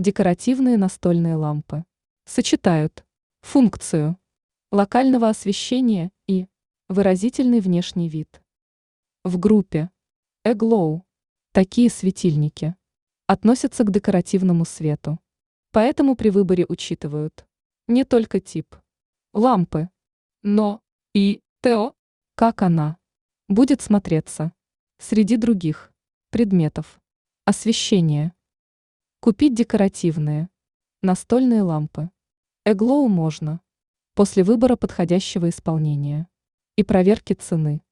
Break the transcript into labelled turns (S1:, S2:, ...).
S1: Декоративные настольные лампы сочетают функцию локального освещения и выразительный внешний вид. В группе Eglow такие светильники относятся к декоративному свету, поэтому при выборе учитывают не только тип лампы, но и то, как она будет смотреться среди других предметов освещения. Купить декоративные настольные лампы Eglow можно после выбора подходящего исполнения и проверки цены.